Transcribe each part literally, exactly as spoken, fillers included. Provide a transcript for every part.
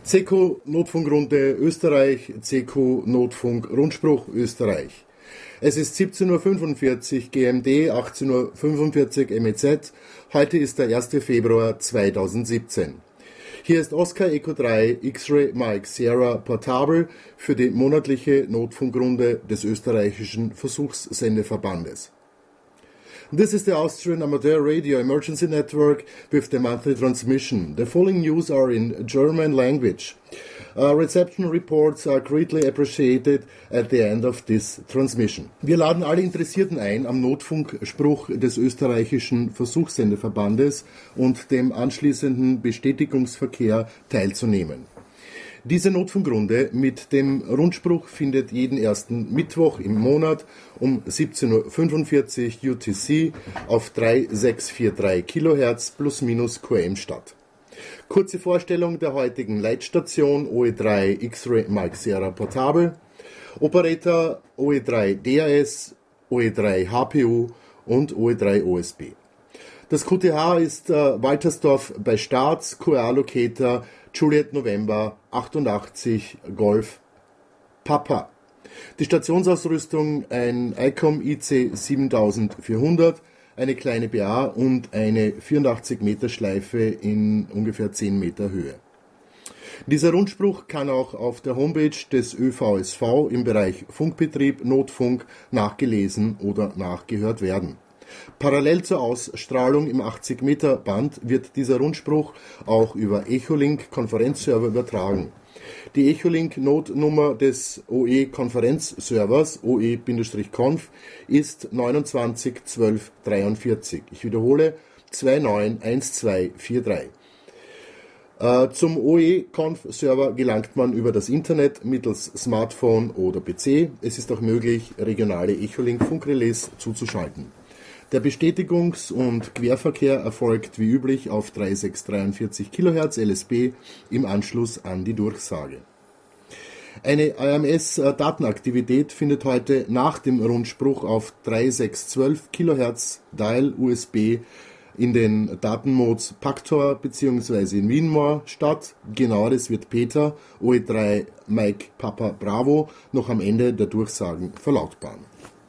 C Q Notfunkrunde Österreich, C Q Notfunk Rundspruch Österreich. Es ist siebzehn Uhr fünfundvierzig G M D, achtzehn Uhr fünfundvierzig M E Z. Heute ist der erster Februar zweitausendsiebzehn. Hier ist Oscar Echo drei X-Ray Mike Sierra Portable für die monatliche Notfunkrunde des österreichischen Versuchssendeverbandes. This is the Austrian Amateur Radio Emergency Network with the monthly transmission. The following news are in German language. Uh, reception reports are greatly appreciated at the end of this transmission. Wir laden alle Interessierten ein, am Notfunkspruch des österreichischen Versuchssendeverbandes und dem anschließenden Bestätigungsverkehr teilzunehmen. Diese Notfunkrunde mit dem Rundspruch findet jeden ersten Mittwoch im Monat um siebzehn Uhr fünfundvierzig U T C auf drei sechs vier drei Kilohertz plus minus Q M statt. Kurze Vorstellung der heutigen Leitstation O E drei X-Ray Mike Sierra Portable, Operator O E drei D A S, O E drei H P U und O E drei O S B. Das Q T H ist äh, Waltersdorf bei Starz, Q R Locator Juliet November achtundachtzig Golf Papa. Die Stationsausrüstung ein I C O M I C siebentausendvierhundert, eine kleine B A und eine vierundachtzig Meter Schleife in ungefähr zehn Meter Höhe. Dieser Rundspruch kann auch auf der Homepage des Ö V S V im Bereich Funkbetrieb, Notfunk nachgelesen oder nachgehört werden. Parallel zur Ausstrahlung im achtzig Meter Band wird dieser Rundspruch auch über Echolink Konferenzserver übertragen. Die Echolink-Notnummer des O E-Konferenzservers O E-Conf ist neunundzwanzig zwölf dreiundvierzig. Ich wiederhole zwei neun eins zwei vier drei. Äh, zum O E-Conf-Server gelangt man über das Internet mittels Smartphone oder P C. Es ist auch möglich, regionale Echolink-Funkrelais zuzuschalten. Der Bestätigungs- und Querverkehr erfolgt wie üblich auf drei sechs dreiundvierzig Kilohertz L S B im Anschluss an die Durchsage. Eine I M S-Datenaktivität findet heute nach dem Rundspruch auf drei sechs zwölf Kilohertz Dial U S B in den Datenmodes Pactor bzw. in Winmore statt. Genaueres wird Peter, O E drei Mike Papa Bravo, noch am Ende der Durchsagen verlautbaren.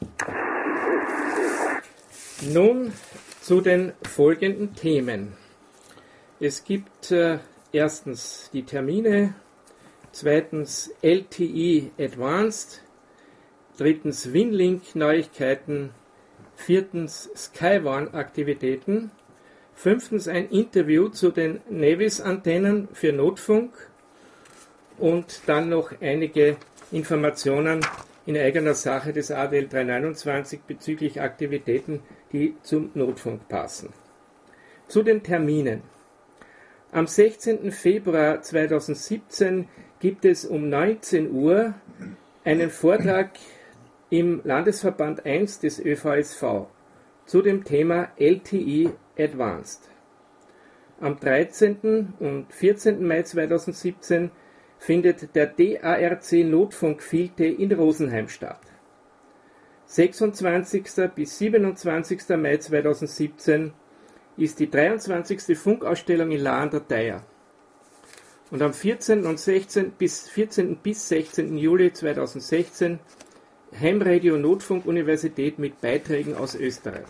Nun zu den folgenden Themen. Es gibt äh, erstens die Termine, zweitens L T E Advanced, drittens Winlink Neuigkeiten, viertens Skywarn Aktivitäten, fünftens ein Interview zu den Navis Antennen für Notfunk und dann noch einige Informationen in eigener Sache des A D L dreihundertneunundzwanzig bezüglich Aktivitäten, die zum Notfunk passen. Zu den Terminen. Am sechzehnten Februar zweitausendsiebzehn gibt es um neunzehn Uhr einen Vortrag im Landesverband eins des Ö V S V zu dem Thema L T E Advanced. Am dreizehnten und vierzehnten Mai zweitausendsiebzehn findet der D A R C Notfunk Field Day in Rosenheim statt. sechsundzwanzigsten bis siebenundzwanzigsten Mai zweitausendsiebzehn ist die dreiundzwanzigste Funkausstellung in La an der Theier. Und am vierzehnten und sechzehnten bis vierzehnten bis sechzehnten Juli zweitausendsechzehn Heimradio Notfunk Universität mit Beiträgen aus Österreich.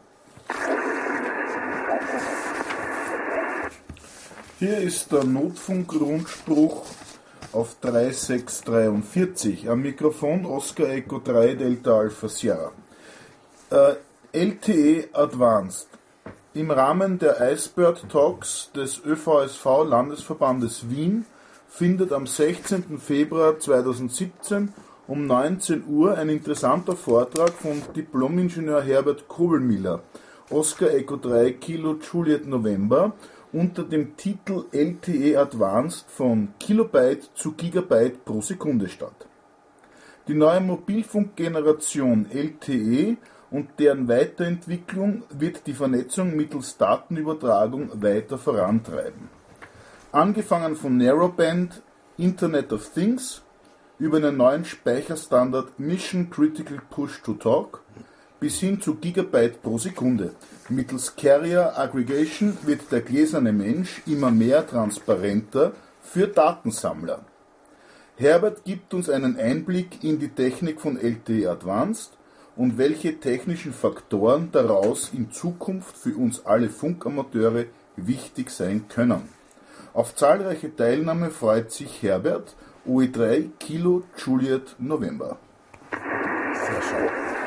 Hier ist der Notfunk-Rundspruch auf drei sechs dreiundvierzig. Am Mikrofon Oscar Echo drei Delta Alpha Sierra. Äh, L T E Advanced. Im Rahmen der Icebird Talks des Ö V S V Landesverbandes Wien findet am sechzehnten Februar zweitausendsiebzehn um neunzehn Uhr ein interessanter Vortrag von Diplom-Ingenieur Herbert Kobelmiller, Oscar Echo drei Kilo Juliet November, unter dem Titel L T E Advanced von Kilobyte zu Gigabyte pro Sekunde statt. Die neue Mobilfunkgeneration L T E und deren Weiterentwicklung wird die Vernetzung mittels Datenübertragung weiter vorantreiben. Angefangen von Narrowband, Internet of Things, über einen neuen Speicherstandard Mission Critical Push to Talk bis hin zu Gigabyte pro Sekunde. Mittels Carrier Aggregation wird der gläserne Mensch immer mehr transparenter, für Datensammler. Herbert gibt uns einen Einblick in die Technik von L T E Advanced und welche technischen Faktoren daraus in Zukunft für uns alle Funkamateure wichtig sein können. Auf zahlreiche Teilnahme freut sich Herbert, O E drei Kilo Juliet November. Sehr schön.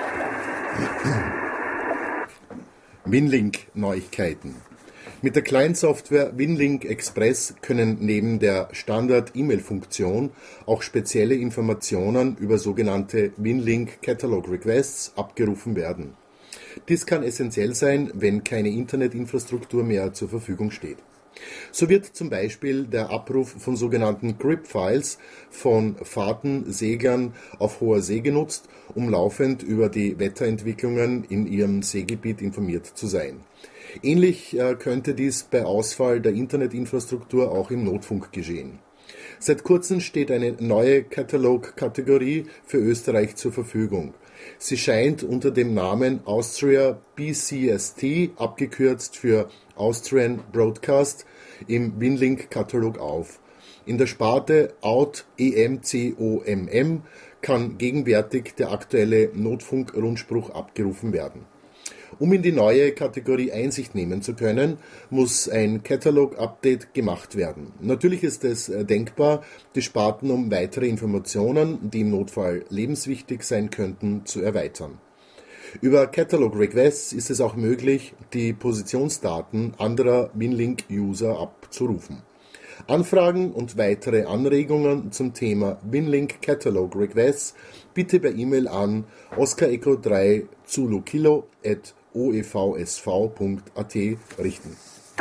Winlink-Neuigkeiten. Mit der Client-Software Winlink Express können neben der Standard-E-Mail-Funktion auch spezielle Informationen über sogenannte Winlink Catalog Requests abgerufen werden. Dies kann essentiell sein, wenn keine Internetinfrastruktur mehr zur Verfügung steht. So wird zum Beispiel der Abruf von sogenannten Grip-Files von Fahrten, Seglern auf hoher See genutzt, um laufend über die Wetterentwicklungen in ihrem Seegebiet informiert zu sein. Ähnlich äh, könnte dies bei Ausfall der Internetinfrastruktur auch im Notfunk geschehen. Seit kurzem steht eine neue Catalog-Kategorie für Österreich zur Verfügung. Sie scheint unter dem Namen Austria B C S T, abgekürzt für Austrian Broadcast, im Winlink-Katalog auf. In der Sparte Out E M C O M M kann gegenwärtig der aktuelle Notfunk-Rundspruch abgerufen werden. Um in die neue Kategorie Einsicht nehmen zu können, muss ein Catalog-Update gemacht werden. Natürlich ist es denkbar, die Sparten um weitere Informationen, die im Notfall lebenswichtig sein könnten, zu erweitern. Über Catalog Requests ist es auch möglich, die Positionsdaten anderer Winlink-User abzurufen. Anfragen und weitere Anregungen zum Thema Winlink Catalog Requests bitte per E-Mail an Oscar Echo drei Zulu Kilo at o e v s v punkt a t richten.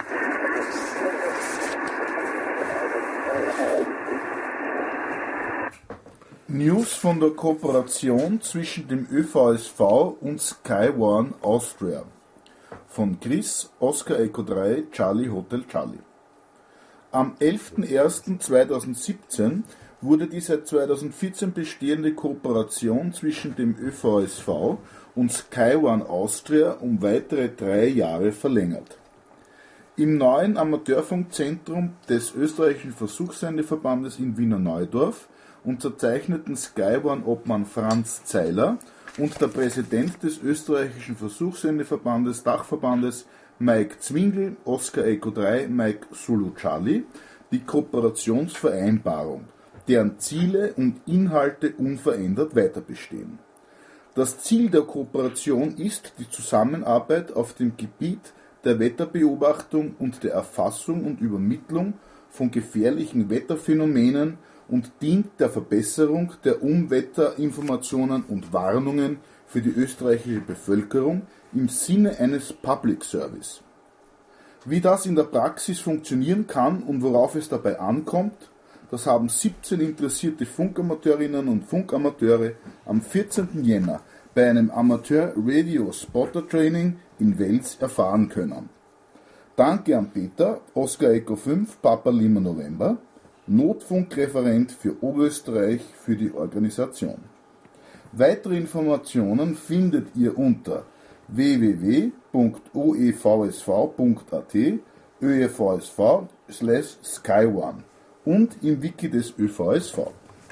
News von der Kooperation zwischen dem Ö V S V und Sky One Austria von Chris, Oscar Echo drei, Charlie Hotel Charlie. Am elften ersten zweitausendsiebzehn wurde die seit zweitausendvierzehn bestehende Kooperation zwischen dem Ö V S V und Sky One Austria um weitere drei Jahre verlängert. Im neuen Amateurfunkzentrum des österreichischen Versuchssendeverbandes in Wiener Neudorf unterzeichneten Sky One Obmann Franz Zeiler und der Präsident des österreichischen Versuchssendeverbandes Dachverbandes Mike Zwingel, Oscar Echo drei, Mike Zulu Charlie, die Kooperationsvereinbarung, deren Ziele und Inhalte unverändert weiterbestehen. Das Ziel der Kooperation ist die Zusammenarbeit auf dem Gebiet der Wetterbeobachtung und der Erfassung und Übermittlung von gefährlichen Wetterphänomenen und dient der Verbesserung der Unwetterinformationen und Warnungen für die österreichische Bevölkerung im Sinne eines Public Service. Wie das in der Praxis funktionieren kann und worauf es dabei ankommt, das haben siebzehn interessierte Funkamateurinnen und Funkamateure am vierzehnten Jänner bei einem Amateur-Radio-Spotter-Training in Wels erfahren können. Danke an Peter, Oscar Echo fünf, Papa Lima November, Notfunkreferent für Oberösterreich für die Organisation. Weitere Informationen findet ihr unter w w w punkt o e v s v punkt a t ö e v s v slash sky one und im Wiki des Ö V S V.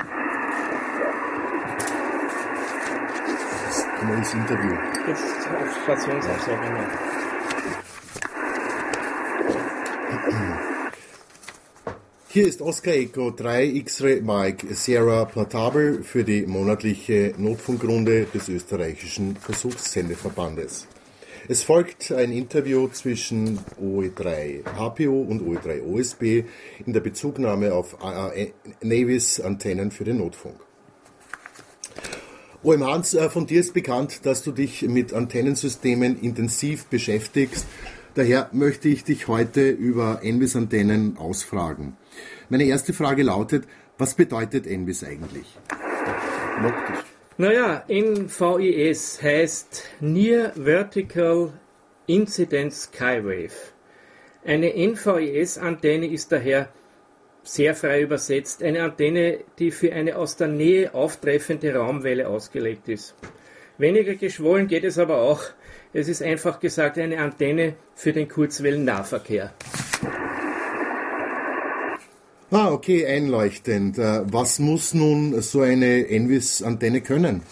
Das ist ein neues Interview. Jetzt auf Stationsabsage. Hier ist Oscar Echo drei X-Ray Mike Sierra Portable für die monatliche Notfunkrunde des österreichischen Versuchssendeverbandes. Es folgt ein Interview zwischen O E drei H P O und O E drei O S B in der Bezugnahme auf Navis-Antennen für den Notfunk. O M Hans, von dir ist bekannt, dass du dich mit Antennensystemen intensiv beschäftigst. Daher möchte ich dich heute über N V I S-Antennen ausfragen. Meine erste Frage lautet, was bedeutet N V I S eigentlich? Naja, N V I S heißt Near Vertical Incident Skywave. Eine N V I S-Antenne ist daher sehr frei übersetzt eine Antenne, die für eine aus der Nähe auftreffende Raumwelle ausgelegt ist. Weniger geschwollen geht es aber auch. Es ist einfach gesagt eine Antenne für den Kurzwellennahverkehr. Ah, okay, einleuchtend. Was muss nun so eine Envis-Antenne können?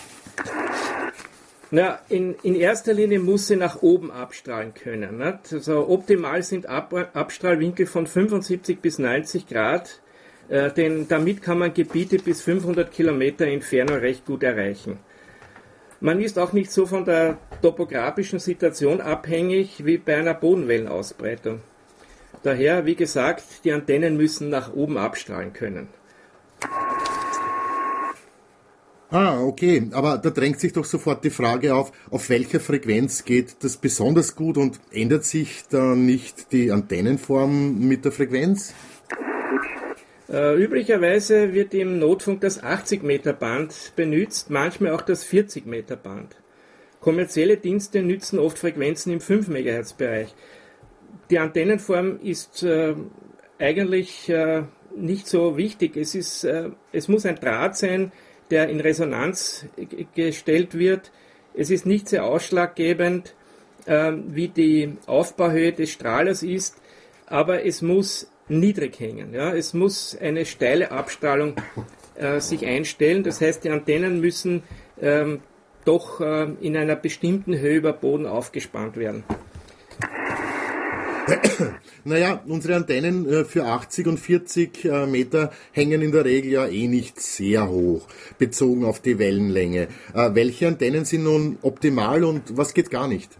Na, in, in erster Linie muss sie nach oben abstrahlen können. Nicht? Also optimal sind Ab, Abstrahlwinkel von fünfundsiebzig bis neunzig Grad, äh, denn damit kann man Gebiete bis fünfhundert Kilometer Entfernung recht gut erreichen. Man ist auch nicht so von der topografischen Situation abhängig wie bei einer Bodenwellenausbreitung. Daher, wie gesagt, die Antennen müssen nach oben abstrahlen können. Ah, okay, aber da drängt sich doch sofort die Frage auf, auf welcher Frequenz geht das besonders gut und ändert sich da nicht die Antennenform mit der Frequenz? Äh, üblicherweise wird im Notfunk das achtzig Meter Band benutzt, manchmal auch das vierzig Meter Band. Kommerzielle Dienste nützen oft Frequenzen im fünf Megahertz Bereich. Die Antennenform ist äh, eigentlich äh, nicht so wichtig. Es ist, äh, es muss ein Draht sein, der in Resonanz g- gestellt wird. Es ist nicht sehr ausschlaggebend, äh, wie die Aufbauhöhe des Strahlers ist, aber es muss niedrig hängen. Ja? Es muss eine steile Abstrahlung äh, sich einstellen. Das heißt, die Antennen müssen ähm, doch äh, in einer bestimmten Höhe über Boden aufgespannt werden. Naja, unsere Antennen für achtzig und vierzig Meter hängen in der Regel ja eh nicht sehr hoch, bezogen auf die Wellenlänge. Welche Antennen sind nun optimal und was geht gar nicht?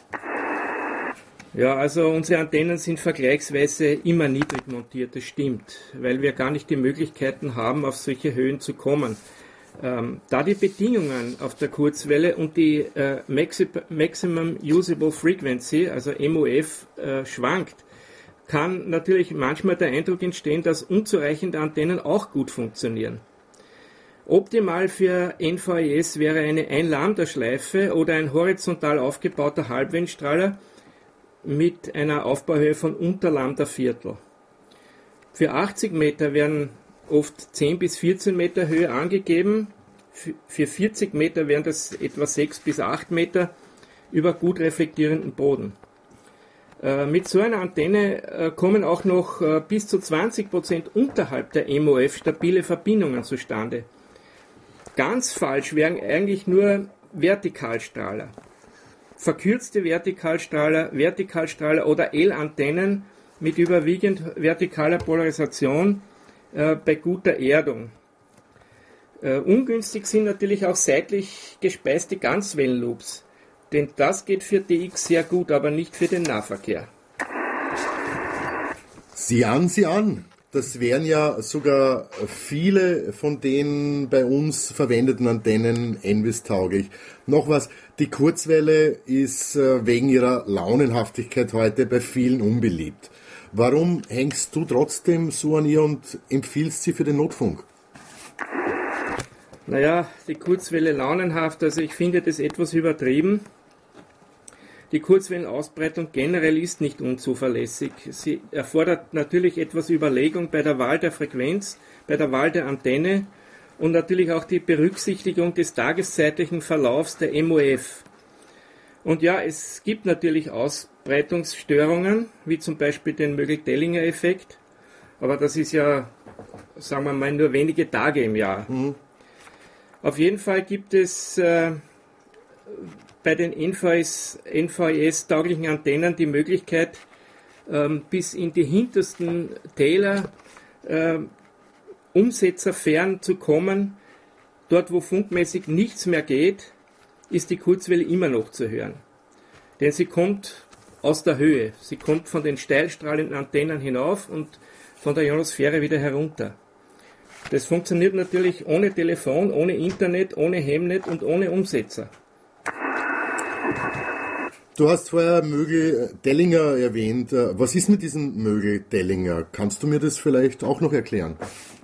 Ja, also unsere Antennen sind vergleichsweise immer niedrig montiert, das stimmt, weil wir gar nicht die Möglichkeiten haben, auf solche Höhen zu kommen. Ähm, da die Bedingungen auf der Kurzwelle und die äh, Maxi- Maximum Usable Frequency, also M U F, äh, schwankt, kann natürlich manchmal der Eindruck entstehen, dass unzureichende Antennen auch gut funktionieren. Optimal für N V I S wäre eine ein-Lambda-Schleife oder ein horizontal aufgebauter Halbwellenstrahler mit einer Aufbauhöhe von unter Lambda-Viertel. Für achtzig Meter werden oft zehn bis vierzehn Meter Höhe angegeben. Für vierzig Meter wären das etwa sechs bis acht Meter über gut reflektierenden Boden. Äh, mit so einer Antenne äh, kommen auch noch äh, bis zu zwanzig Prozent unterhalb der M O F stabile Verbindungen zustande. Ganz falsch wären eigentlich nur Vertikalstrahler. Verkürzte Vertikalstrahler, Vertikalstrahler oder L-Antennen mit überwiegend vertikaler Polarisation äh, bei guter Erdung. Äh, ungünstig sind natürlich auch seitlich gespeiste Ganzwellenloops, denn das geht für D X sehr gut, aber nicht für den Nahverkehr. Sieh an, sieh an. Das wären ja sogar viele von den bei uns verwendeten Antennen Envis-tauglich. Noch was, die Kurzwelle ist wegen ihrer Launenhaftigkeit heute bei vielen unbeliebt. Warum hängst du trotzdem so an ihr und empfiehlst sie für den Notfunk? Naja, die Kurzwelle launenhaft, also ich finde das etwas übertrieben. Die Kurzwellenausbreitung generell ist nicht unzuverlässig. Sie erfordert natürlich etwas Überlegung bei der Wahl der Frequenz, bei der Wahl der Antenne und natürlich auch die Berücksichtigung des tageszeitlichen Verlaufs der M O F. Und ja, es gibt natürlich Ausbreitungsstörungen, wie zum Beispiel den Mögel-Dellinger-Effekt, aber das ist ja, sagen wir mal, nur wenige Tage im Jahr. Mhm. Auf jeden Fall gibt es äh, bei den N V I S-tauglichen Antennen die Möglichkeit, ähm, bis in die hintersten Täler äh, umsetzerfern zu kommen. Dort, wo funkmäßig nichts mehr geht, ist die Kurzwelle immer noch zu hören. Denn sie kommt aus der Höhe. Sie kommt von den steilstrahlenden Antennen hinauf und von der Ionosphäre wieder herunter. Das funktioniert natürlich ohne Telefon, ohne Internet, ohne Hemnet und ohne Umsetzer. Du hast vorher Mögel-Dellinger erwähnt. Was ist mit diesem Mögel-Dellinger? Kannst du mir das vielleicht auch noch erklären?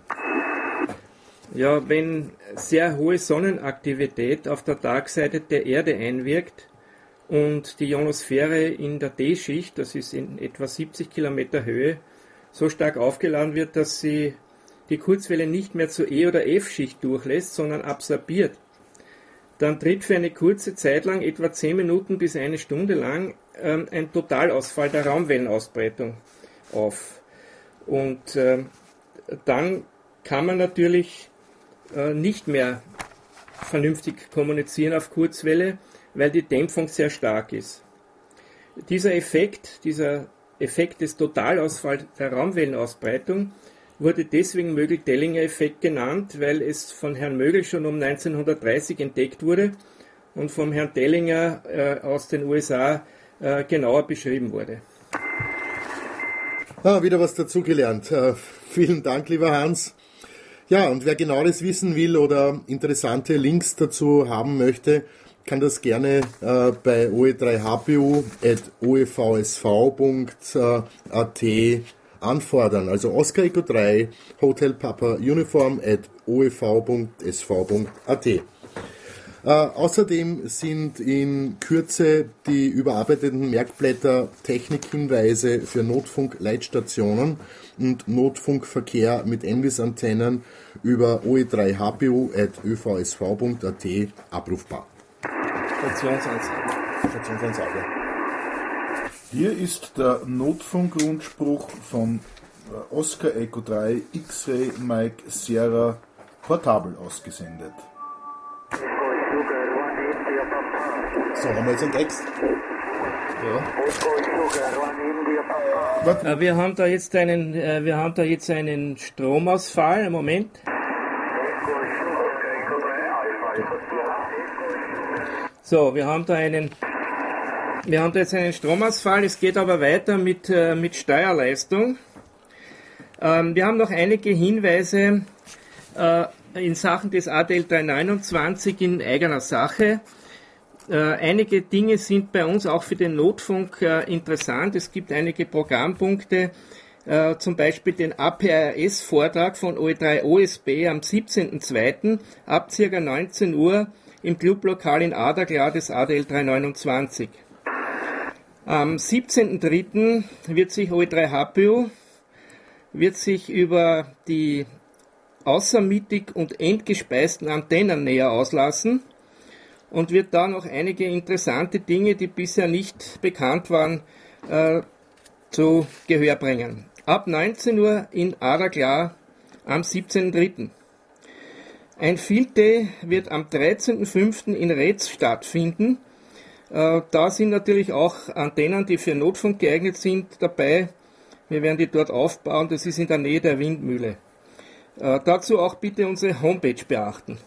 Ja, wenn sehr hohe Sonnenaktivität auf der Tagseite der Erde einwirkt und die Ionosphäre in der D-Schicht, das ist in etwa siebzig Kilometer Höhe, so stark aufgeladen wird, dass sie die Kurzwelle nicht mehr zur E- oder F-Schicht durchlässt, sondern absorbiert, dann tritt für eine kurze Zeit lang, etwa zehn Minuten bis eine Stunde lang, ähm, ein Totalausfall der Raumwellenausbreitung auf. Und äh, dann kann man natürlich äh, nicht mehr vernünftig kommunizieren auf Kurzwelle, weil die Dämpfung sehr stark ist. Dieser Effekt, dieser Effekt des Totalausfalls der Raumwellenausbreitung wurde deswegen Mögel-Dellinger-Effekt genannt, weil es von Herrn Mögel schon um neunzehnhundertdreißig entdeckt wurde und vom Herrn Dellinger äh, aus den U S A äh, genauer beschrieben wurde. Ah, wieder was dazugelernt. Äh, vielen Dank, lieber Hans. Ja, und wer genaueres wissen will oder interessante Links dazu haben möchte, kann das gerne äh, bei o e drei h p u at o e v s v punkt a t anfordern. Also Oscar Echo drei Hotel Papa Uniform at o e v punkt s v punkt a t. Äh, außerdem sind in Kürze die überarbeiteten Merkblätter Technikhinweise für Notfunk-Leitstationen und Notfunkverkehr mit Envis-Antennen über o e drei h p u at ö v s v punkt a t abrufbar. Stationsansage. Stationsansage. Hier ist der Notfunkrundspruch von Oscar Echo drei X-Ray Mike Sierra portabel ausgesendet. So, haben wir jetzt einen Text? Ja. Wir haben da jetzt einen, wir haben da jetzt einen Stromausfall. Moment. So, wir haben da einen, wir haben da jetzt einen Stromausfall. Es geht aber weiter mit mit Steuerleistung. Ähm, wir haben noch einige Hinweise äh, in Sachen des A D L dreihundertneunundzwanzig in eigener Sache. Äh, einige Dinge sind bei uns auch für den Notfunk äh, interessant. Es gibt einige Programmpunkte, äh, zum Beispiel den A P R S-Vortrag von O E drei O S B am siebzehnten zweiten ab ca. neunzehn Uhr im Clublokal in Adagla des A D L dreihundertneunundzwanzig. Am siebzehnten dritten wird sich O E drei H P U wird sich über die außermittig und entgespeisten Antennen näher auslassen und wird da noch einige interessante Dinge, die bisher nicht bekannt waren, äh, zu Gehör bringen. Ab neunzehn Uhr in Adagla am siebzehnten dritten Ein Field Day wird am dreizehnten fünften in Retz stattfinden. Äh, da sind natürlich auch Antennen, die für Notfunk geeignet sind, dabei. Wir werden die dort aufbauen, das ist in der Nähe der Windmühle. Äh, dazu auch bitte unsere Homepage beachten.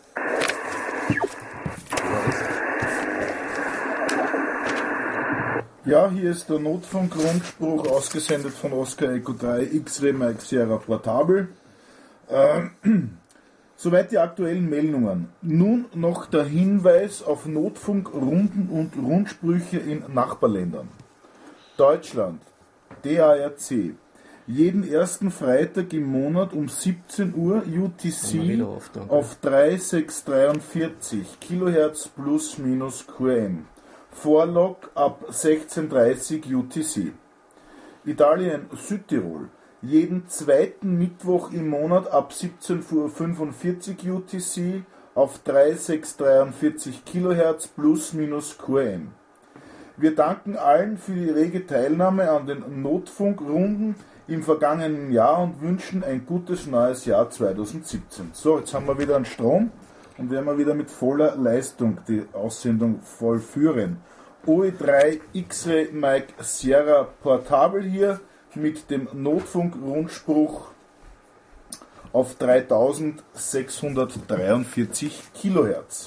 Ja, hier ist der Notfunkrundspruch ausgesendet von Oscar Echo drei X-Ray Mike Sierra portabel. Äh, soweit die aktuellen Meldungen. Nun noch der Hinweis auf Notfunkrunden und Rundsprüche in Nachbarländern. Deutschland, D A R C. Jeden ersten Freitag im Monat um siebzehn Uhr U T C auf, auf drei sechs dreiundvierzig Kilohertz plus minus Q M. Vorlog ab sechzehn Uhr dreißig U T C. Italien, Südtirol. Jeden zweiten Mittwoch im Monat ab siebzehn Uhr fünfundvierzig U T C auf drei sechs dreiundvierzig Kilohertz plus minus Q M. Wir danken allen für die rege Teilnahme an den Notfunkrunden im vergangenen Jahr und wünschen ein gutes neues Jahr zweitausendsiebzehn. So, jetzt haben wir wieder einen Strom und werden wir wieder mit voller Leistung die Aussendung vollführen. O E drei X-Ray Mike Sierra portabel hier mit dem Notfunkrundspruch auf dreitausendsechshundertdreiundvierzig Kilohertz.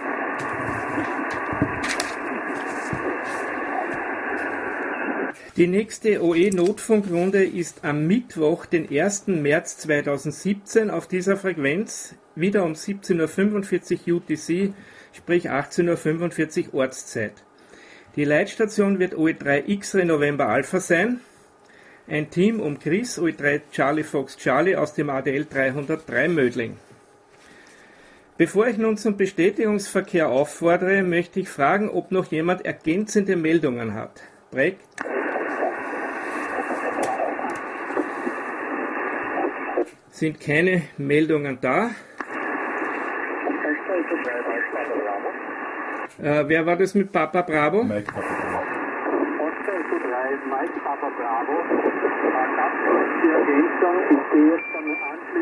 Die nächste O E-Notfunkrunde ist am Mittwoch, den ersten März zweitausendsiebzehn auf dieser Frequenz, wieder um siebzehn Uhr fünfundvierzig U T C, sprich achtzehn Uhr fünfundvierzig Ortszeit. Die Leitstation wird O E drei X-Ray November Alpha sein. Ein Team um Chris, O E drei Charlie Fox Charlie aus dem A D L dreihundertdrei Mödling. Bevor ich nun zum Bestätigungsverkehr auffordere, möchte ich fragen, ob noch jemand ergänzende Meldungen hat. Break. Sind keine Meldungen da. Äh, wer war das mit Papa Bravo? Mike Papa Bravo. Oscar Echo drei Mike Papa Bravo. Die Ergänzung ist erst einmal an.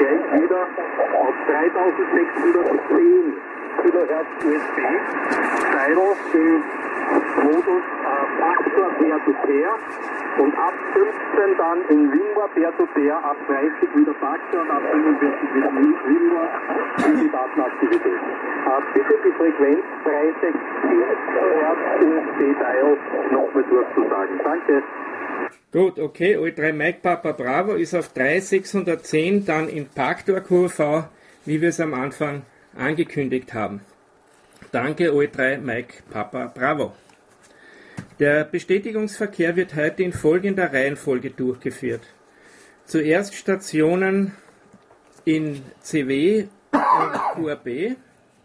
gleich wieder auf dreitausendsechshundertzehn Kilohertz U S B, Teil den Modus äh, Faktor Peer-to-Peer und ab fünfzehn dann in WinRAR Peer-to-Peer, ab dreißig wieder Faktor und ab fünfundvierzig wieder WinRAR für die Datenaktivität. Äh, bitte die Frequenz dreihundertsechzig Kilohertz U S B-Dial nochmal durchzusagen. Danke. Gut, okay, O drei Mike Papa Bravo ist auf drei sechshundertzehn dann in Paktor Q V, wie wir es am Anfang angekündigt haben. Danke O drei Mike Papa Bravo. Der Bestätigungsverkehr wird heute in folgender Reihenfolge durchgeführt. Zuerst Stationen in C W und Q R B,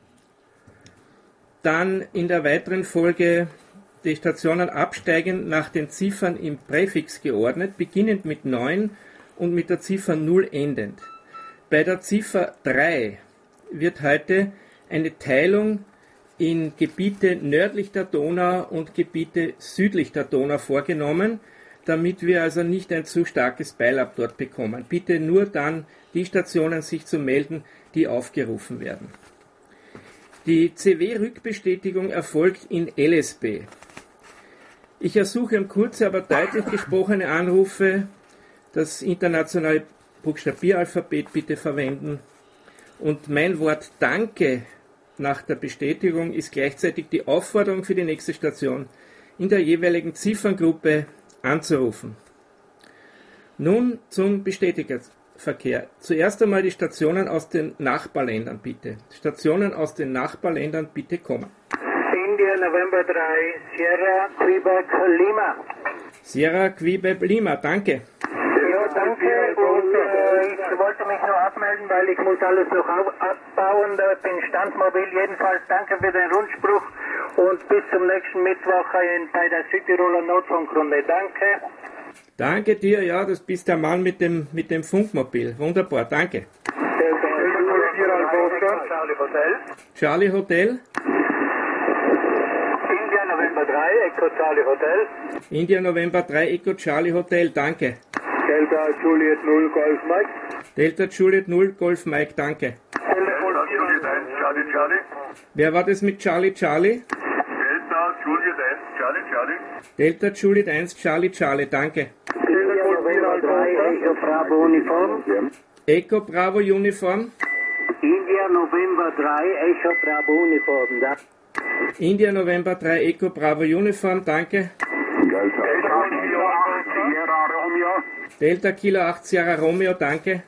dann in der weiteren Folge die Stationen absteigend nach den Ziffern im Präfix geordnet, beginnend mit neun und mit der Ziffer null endend. Bei der Ziffer drei wird heute eine Teilung in Gebiete nördlich der Donau und Gebiete südlich der Donau vorgenommen, damit wir also nicht ein zu starkes Beilab dort bekommen. Bitte nur dann die Stationen sich zu melden, die aufgerufen werden. Die C W-Rückbestätigung erfolgt in L S B. Ich ersuche um kurze, aber deutlich gesprochene Anrufe. Das internationale Buchstabieralphabet bitte verwenden. Und mein Wort Danke nach der Bestätigung ist gleichzeitig die Aufforderung für die nächste Station, in der jeweiligen Zifferngruppe anzurufen. Nun zum Bestätigerverkehr. Zuerst einmal die Stationen aus den Nachbarländern bitte. Stationen aus den Nachbarländern bitte kommen. India November drei, Sierra Quebec Lima. Sierra Quebec Lima, danke. Ja, danke. Und äh, ich wollte mich noch abmelden, weil ich muss alles noch abbauen. Ich bin standmobil. Jedenfalls danke für den Rundspruch und bis zum nächsten Mittwoch bei der Südtiroler Notfunkrunde. Danke. Danke dir, ja, das bist der Mann mit dem, mit dem Funkmobil. Wunderbar, danke. Charlie Hotel. Charlie Hotel. India November drei, Echo Charlie Hotel. India November drei, Echo Charlie Hotel, danke. Delta Juliet null Golf Mike. Delta Juliet null Golf Mike, danke. Delta Juliet eins Charlie Charlie. Wer war das mit Charlie Charlie? Delta Juliet eins Charlie Charlie. Delta Juliet eins Charlie Charlie, danke. India November drei, Echo Bravo Uniform. Echo Bravo Uniform. India November drei, Echo Bravo Uniform. Da. India November drei, Echo Bravo Uniform, danke. Delta Kilo acht Sierra Romeo, danke.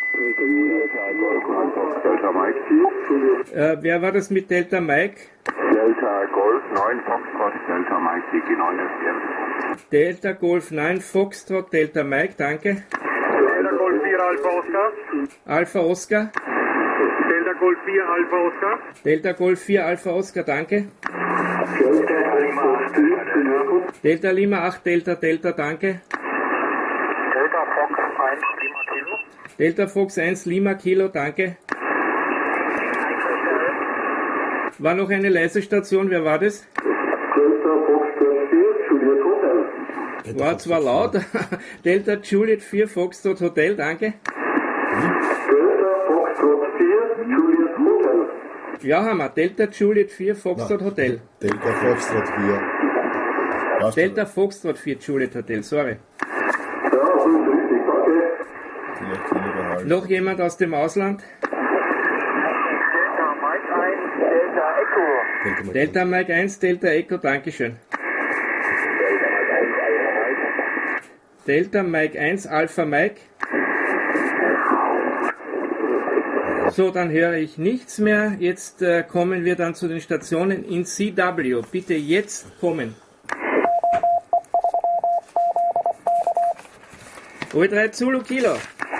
Delta Mike. Äh, wer war das mit Delta Mike? Delta Golf neun Foxtrot, Delta Mike, D G neunundvierzig. Delta Golf neun Foxtrot, Delta Mike, danke. Delta Golf vier Alpha Oscar. Alpha Oscar. Delta Golf vier Alpha Oscar. Delta Golf vier Alpha Oscar, danke. Delta Lima acht Delta Delta, danke. Delta Fox eins Lima Kilo. Delta Fox eins Lima Kilo, danke. War noch eine leise Station, wer war das? Delta Fox vier Juliet Hotel. War zwar laut. Delta Juliet vier Foxtrot Hotel, danke. Delta Foxtrot vier Juliet Hotel. Ja, haben wir. Delta Juliet vier Foxtrot Hotel. Delta Foxtrot vier. Passt Delta aber. Foxtrot vier Juliet Hotel, sorry. Ja, das ist richtig, danke. Kilo, Kilo behalten. Noch jemand aus dem Ausland? Delta Mike eins, Delta Echo. Delta, Delta Mike eins, Delta Echo, dankeschön. Delta Mike eins, Alpha Mike. So, dann höre ich nichts mehr. Jetzt äh, kommen wir dann zu den Stationen in C W. Bitte jetzt kommen. O drei Zulu Kilo.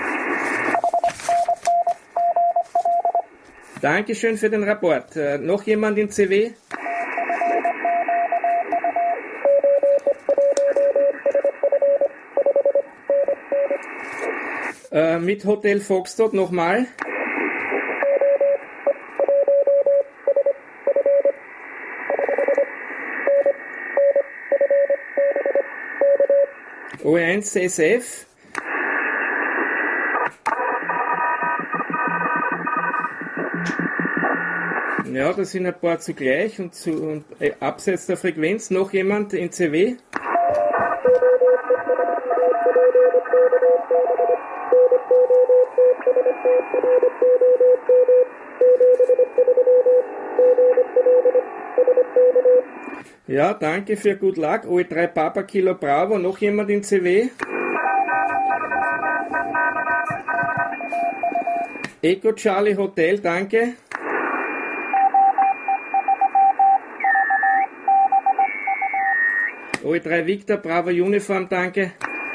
Dankeschön für den Rapport. Äh, noch jemand in C W? Äh, mit Hotel Foxtrot nochmal. O eins S F. Ja, da sind ein paar zugleich und, zu, und äh, abseits der Frequenz. Noch jemand in C W? Ja, danke für Good Luck. O E drei Papa Kilo Bravo. Noch jemand in C W? Echo Charlie Hotel, danke. O E drei Victor Bravo Uniform, danke.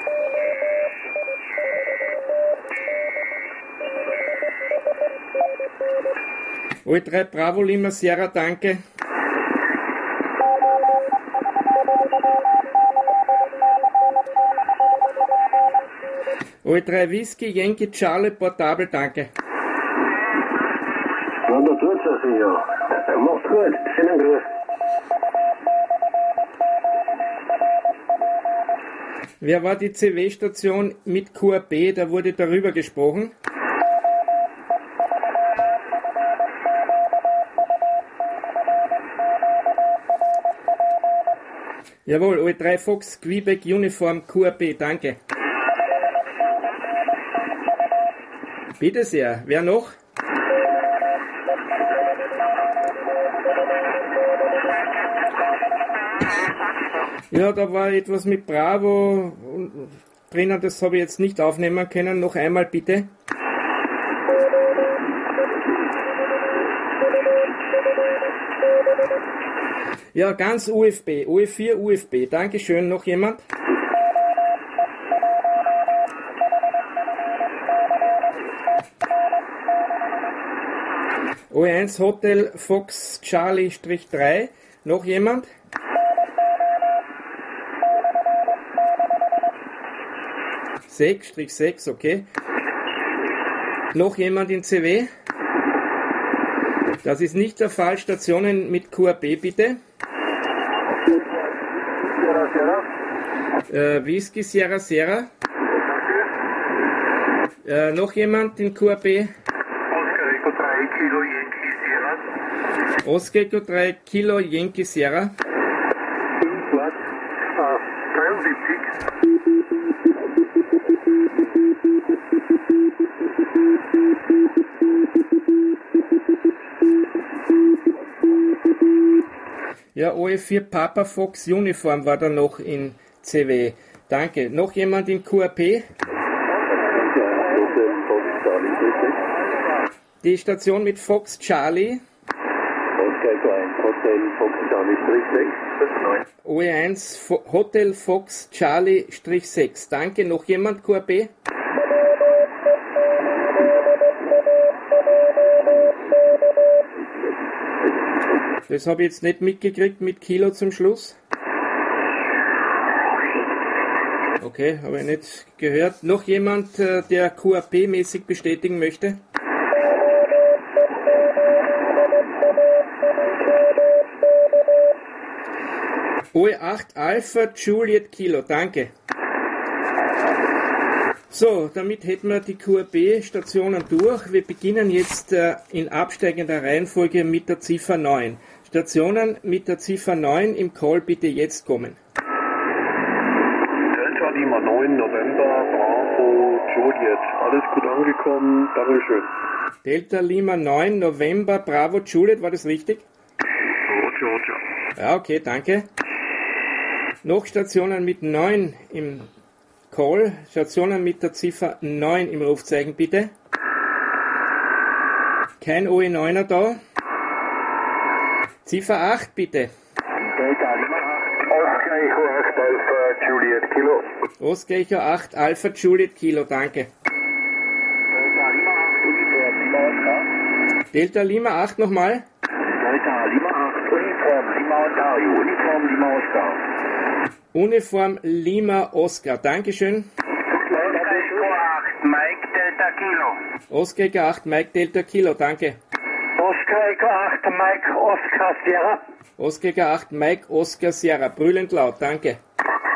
O E drei Bravo Lima Sierra, danke. O E drei Whisky Yankee Charlie Portable, danke. Ja, da tut's also, ja. Macht's gut. Schönen Gruß. Wer war die C W-Station mit Q A B? Da wurde darüber gesprochen. Jawohl, O E drei Fox Quebec Uniform Q A B, danke. Bitte sehr, wer noch? Ja, da war etwas mit Bravo drinnen, das habe ich jetzt nicht aufnehmen können. Noch einmal bitte. Ja, ganz U F B, O E vier U F B. Dankeschön. Noch jemand? O E eins Hotel Fox Charlie drei. Noch jemand? sechs sechs, okay. Noch jemand in C W? Das ist nicht der Fall. Stationen mit Q A B, bitte. Sierra, Sierra. Äh, Whisky Sierra Sierra. Äh, noch jemand in Q A B? Oscar Echo drei Kilo Yankee Sierra. Oscar Echo drei Kilo Yankee Sierra. Import äh, dreiundsiebzig. Ja, O E vier Papa Fox Uniform war da noch in C W. Danke. Noch jemand in Q A P? Die Station mit Fox Charlie. O E eins Fo- Hotel Fox Charlie sechs. Danke. Noch jemand Q A P? Das habe ich jetzt nicht mitgekriegt mit Kilo zum Schluss. Okay, habe ich nicht gehört. Noch jemand, äh, der Q A P-mäßig bestätigen möchte? O E acht Alpha Juliet Kilo, danke. So, damit hätten wir die Q A B-Stationen durch. Wir beginnen jetzt äh, in absteigender Reihenfolge mit der Ziffer neun. Stationen mit der Ziffer neun im Call bitte jetzt kommen. Delta Lima neun, November, Bravo, Juliet. Alles gut angekommen, Dankeschön. Delta Lima neun, November, Bravo, Juliet, war das richtig? Roger, Roger. Ja, okay, danke. Noch Stationen mit neun im Call. Stationen mit der Ziffer neun im Rufzeichen, bitte. Kein O E neuner da. Ziffer acht, bitte. Delta Lima acht. Oscar Echo acht Alpha Juliet Kilo. Oscar Echo acht Alpha Juliet Kilo, danke. Delta Lima acht Uniform Lima Oscar. Delta Lima acht nochmal. Delta Lima acht Uniform Lima Ontario. Uniform Lima Oscar. Uniform Lima Oscar, dankeschön. Oscar Echo acht Mike Delta Kilo. Oscar Echo acht Mike Delta Kilo, danke. Oscar Echo acht Mike Oscar Sierra. Oscar Echo acht Mike Oscar Sierra, brüllend laut, danke.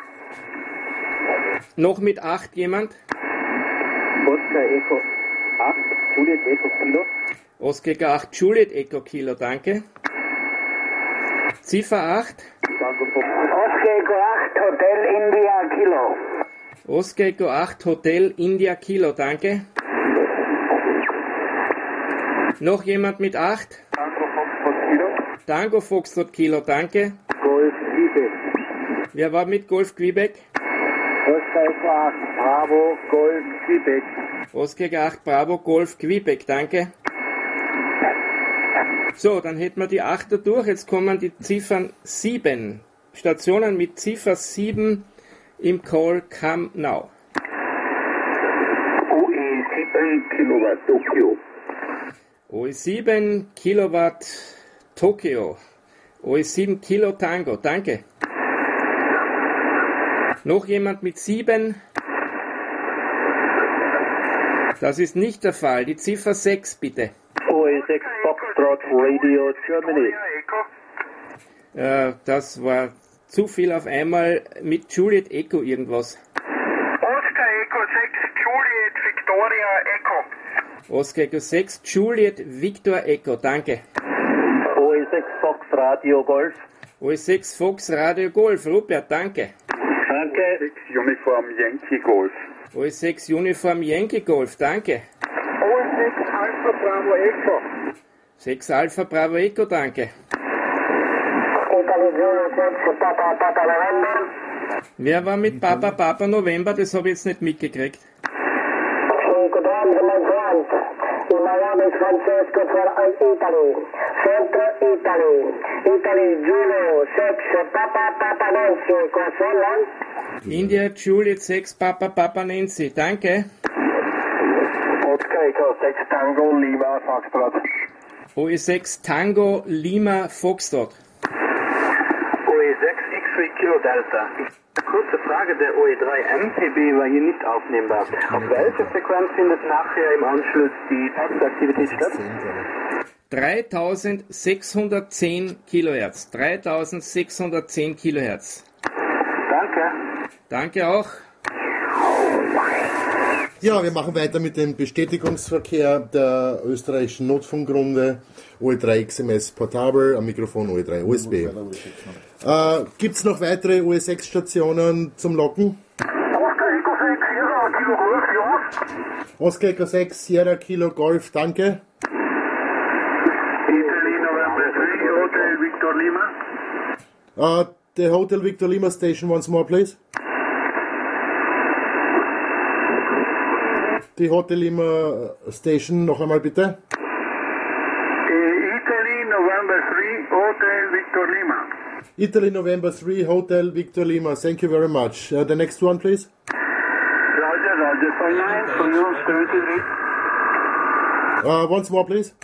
Noch mit acht jemand? Oscar Echo acht, Juliet Echo Kilo. Oscar acht, Juliet Echo Kilo, danke. Ziffer acht. Oscar Echo acht, Hotel India Kilo. Oscar Echo acht, Hotel India Kilo, danke. Noch jemand mit acht? Tango Foxtrot Kilo. Tango Foxtrot Kilo, danke. Golf Quebec. Wer war mit Golf Quebec? Oscar Echo acht, Bravo, Golf Quebec. Oscar acht, Bravo, Golf Quebec, danke. So, dann hätten wir die Achter durch. Jetzt kommen die Ziffern sieben. Stationen mit Ziffer sieben im Call Come Now. O E sieben Kilowatt Tokio. O E sieben Kilowatt Tokio. O E sieben Kilo Tango, danke. Noch jemand mit sieben? Das ist nicht der Fall. Die Ziffer sechs bitte. O E sechs Foxtrot Radio Germany. Äh, das war zu viel auf einmal mit Juliet Echo irgendwas. Oscar Echo sechs Juliet Victoria Echo. Oscar Echo sechs Juliet Victor Echo, danke. O E sechs Fox Radio Golf. O E sechs Fox Radio Golf, Rupert, danke. Danke. sechs Uniform Yankee Golf. O E sechs Uniform Yankee Golf, danke. O E sechs Alpha Bravo Echo. sechs Alpha Bravo Echo, danke. Papa Papa November. Wer war mit Papa Papa November? Das habe ich jetzt nicht mitgekriegt. cinque Grand, in Miami Francesco for Italy. Centro Italy. Italy Juno six Papa Papa Nancy Consola. India Juliet sechs Papa Papa Nancy, danke. Oscar Echo sechs Tango Lima Foxtrot. O E sechs Tango Lima Foxtrot. O E sechs X-Ray Kilo Delta. Kurze Frage, der O E drei M P B war hier nicht aufnehmbar. Auf welcher Frequenz findet nachher im Anschluss die Tagesaktivität statt? dreitausendsechshundertzehn Kilohertz. dreitausendsechshundertzehn Kilohertz. Danke. Danke auch. Ja, wir machen weiter mit dem Bestätigungsverkehr der österreichischen Notfunkrunde O E drei X M S Portable, am Mikrofon O E drei U S B. Äh, Gibt es noch weitere O E sechs Stationen zum Locken? Oscar Echo sechs Sierra Kilo Golf, danke. Italy November three Hotel Victor Lima. Uh, the Hotel Victor Lima station once more, please. Die Hotel Lima Station noch einmal bitte. Italy November three Hotel Victor Lima. Italy November three Hotel Victor Lima. Thank you very much. Uh, the next one, please. Roger, Roger, for nine for you, seventy-three. Uh, once more, please.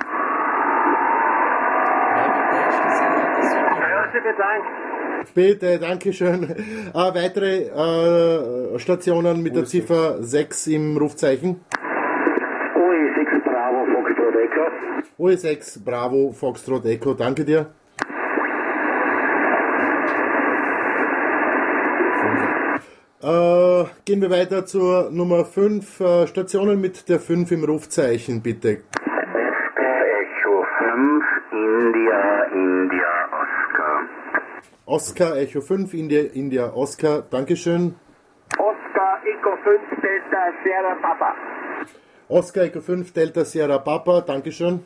Herzlichen Dank. Bitte, danke schön. Äh, weitere äh, Stationen mit der Ziffer sechs im Rufzeichen. O E sechs Bravo Foxtrot Echo. O E sechs Bravo Foxtrot Echo, danke dir. Äh, gehen wir weiter zur Nummer fünf. Äh, Stationen mit der fünf im Rufzeichen, bitte. Oscar Echo fünf India India Oscar. Oscar Echo fünf, India, India Oscar, dankeschön. Oscar Echo fünf Delta Sierra Papa. Oscar Echo fünf Delta Sierra Papa, dankeschön.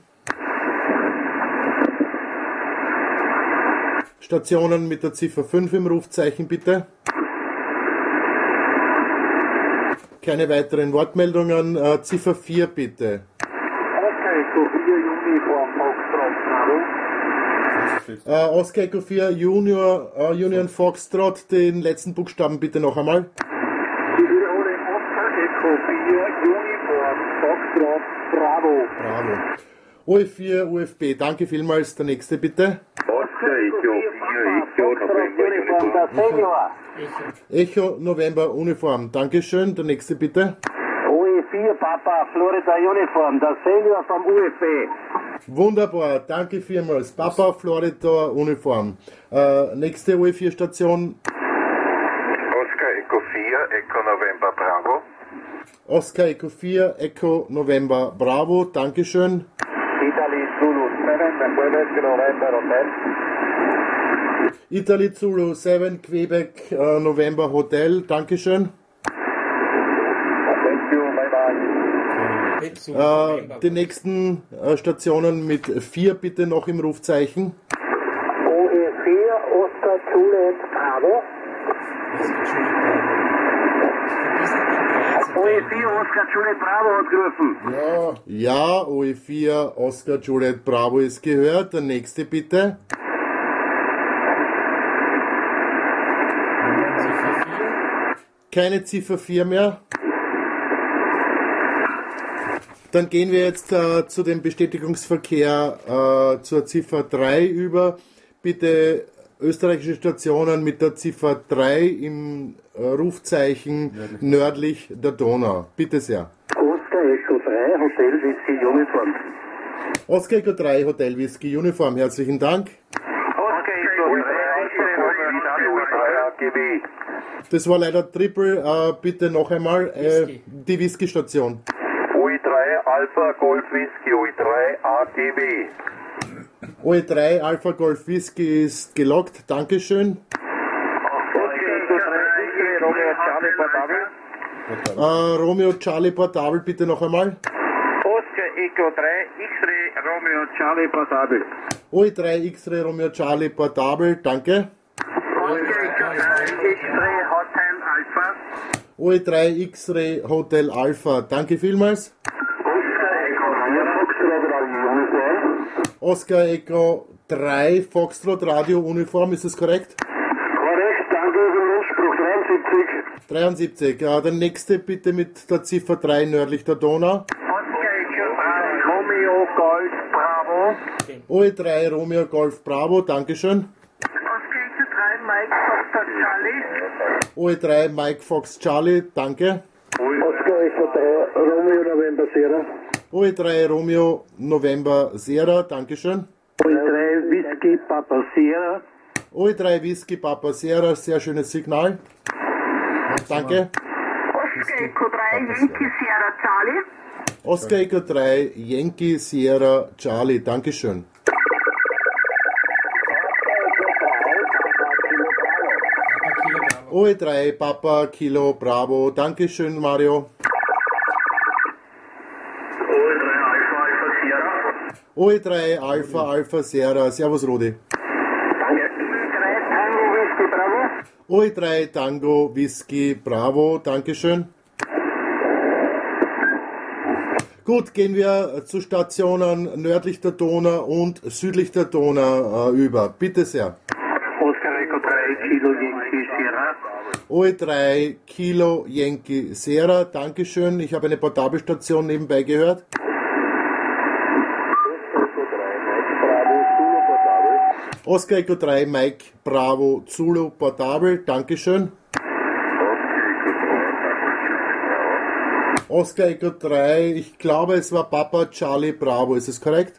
Stationen mit der Ziffer fünf im Rufzeichen, bitte. Keine weiteren Wortmeldungen. Äh, Ziffer vier, bitte. Oscar Echo vier Uniform Foxtrot Bravo. Äh, Oscar Echo vier Junior, äh, Union Foxtrot, den letzten Buchstaben bitte noch einmal. Ich wiederhole Oscar Echo vier Uniform Foxtrot Bravo. Bravo. O E vier U F B, danke vielmals. Der nächste bitte. Oscar Echo vier Echo November Uniform der Senior. Echo November Uniform, dankeschön. Der nächste bitte. O E vier Papa Florida Uniform, der Senior vom U F B. Wunderbar, danke vielmals. Papa Florida Uniform. Äh, nächste O E vier Station. Oscar Echo vier Echo November Bravo. Oscar Echo vier, Echo November Bravo, Dankeschön. Italy Zulu seven, Quebec November Hotel. Italy Zulu sieben, Quebec äh, November Hotel, Dankeschön. Thank you, bye bye. Dazu Äh, November. die nächsten äh, Stationen mit vier bitte noch im Rufzeichen. O E vier, Oscar Juliet Bravo. Das wird schon nicht bleiben. Vergiss nicht den Dreier zu O E teilen. vier, Oscar Juliet Bravo hat gerufen. Ja, Ja, O E vier, Oscar Juliet Bravo ist gehört. Der nächste bitte. Ziffer vier. Keine Ziffer vier mehr. Dann gehen wir jetzt äh, zu dem Bestätigungsverkehr äh, zur Ziffer drei über. Bitte österreichische Stationen mit der Ziffer drei im äh, Rufzeichen nördlich der Donau. Bitte sehr. Oscar Echo drei, Hotel Whisky Uniform. Oscar Echo drei, Hotel Whisky Uniform. Herzlichen Dank. Oscar Echo drei, A G B. Das war leider Triple. Äh, bitte noch einmal äh, Whisky. die Whisky-Station. U I drei Alpha Golf Whisky, U I drei A G B. O E drei Alpha Golf Whisky ist gelockt. Dankeschön. Äh, Romeo Charlie Portable, bitte noch einmal. Oscar Echo drei, X-Ray Romeo Charlie Portable. O E drei X-Ray Romeo Charlie Portable, danke. Oscar Echo drei, X-Ray Hotel Alpha. O E drei X-Ray Hotel Alpha, danke vielmals. Oscar Echo drei, Foxtrot Radio Uniform. Oscar Echo drei Foxtrot Radio Uniform, ist das korrekt? Korrekt, danke für den Rundspruch dreiundsiebzig. dreiundsiebzig. Ja, der nächste bitte mit der Ziffer drei nördlich der Donau. Oscar Echo drei, Romeo Golf Bravo. O E drei Romeo Golf Bravo, dankeschön. Oscar Echo drei, Mike Foxtrot Charlie. O E drei Mike Fox Charlie, danke. Oscar Echo drei, Romeo November Sierra. O E drei Romeo November Sierra, dankeschön. O E drei Whisky Papa Sierra. O E drei Whisky Papa Sierra, sehr schönes Signal. Danke. Oscar Echo drei, Yankee Sierra Charlie. Oscar Echo drei Yankee Sierra Charlie, dankeschön. O E drei Papa Kilo Bravo, dankeschön Mario. O E drei Alpha Alpha Sierra, servus Rudi. O E drei Tango Whisky Bravo, dankeschön. Gut, gehen wir zu Stationen nördlich der Donau und südlich der Donau äh, über. Bitte sehr. Oscar Echo drei, Kilo Yankee Sierra. O E drei Kilo Yankee Sierra, dankeschön. Ich habe eine Portabelstation nebenbei gehört. Oscar Echo drei Mike Bravo Zulu Portabel, dankeschön. Oscar Echo drei, ich glaube es war Papa Charlie Bravo, ist es korrekt?